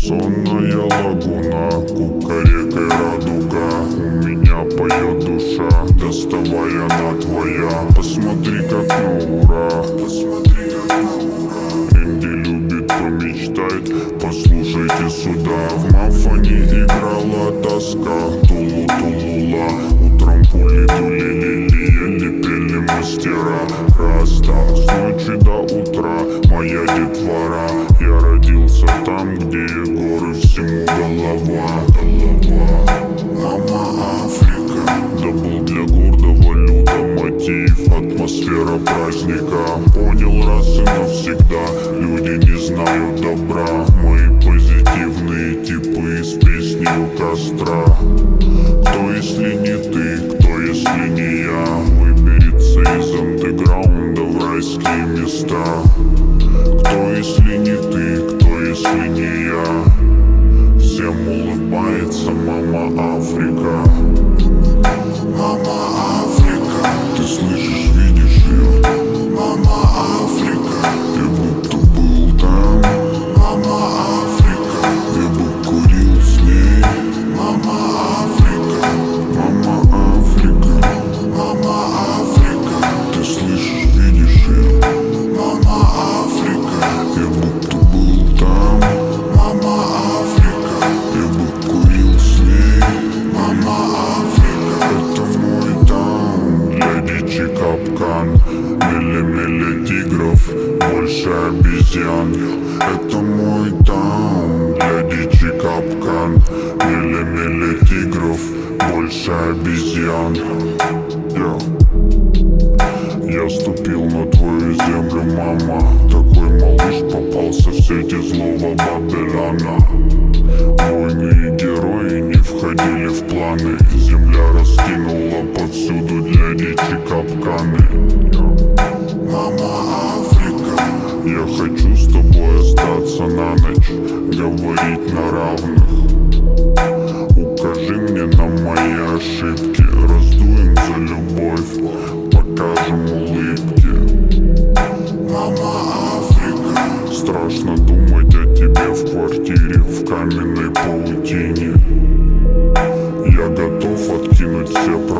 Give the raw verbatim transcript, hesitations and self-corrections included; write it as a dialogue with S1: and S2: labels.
S1: Сонная лагуна, кукарекой радуга. У меня поет душа, доставай, она твоя. Посмотри, как на ура, посмотри, как на ура. Инди любит помечтать, послушайте сюда. В мафоне играла тоска, тулу-тулула. Утром пули тулили, ели, пели мастера. Раста, с ночи до утра моя детвора. Я родился там, где горы, всему голова, голова. Мама Африка, да был для города валюта, мотив, атмосфера праздника. Понял раз и навсегда, люди не знают добра. Мои позитивные типы из песни у костра. Кто если не ты, кто если не я, выберется из андеграунда в райские места. Кто если не ты, кто если не я, всем улыбается мама Африка. Мама Африка, ты слышишь, видишь ее? Мама Африка, я будто был там. Мама Африка, я бы курил с ней. Мама Африка, мама Африка, мама Африка, ты слышишь, видишь ее? Мама Африка, я будто был там. Мама Африка, я бы курил с ней. Мама Африка, это мой таун, для дичи капкан. Меле-меле тигров, больше обезьян. Это мой таун, для дичи капкан. Меле-меле тигров, больше обезьян. Yo. Я ступил на твою землю, мама. Такой малыш попался в сети злого Бабеляна. Войны и герои не входили в планы. Земля раскинула повсюду для дичи капканы. Мама Африка, я хочу с тобой остаться на ночь, говорить на равных. Укажи мне на мои ошибки, раздуем за любовь, покажем улыбки. Мама Африка, страшно думать о тебе в квартире, в каменной паутине. Я готов откинуть все проблемы.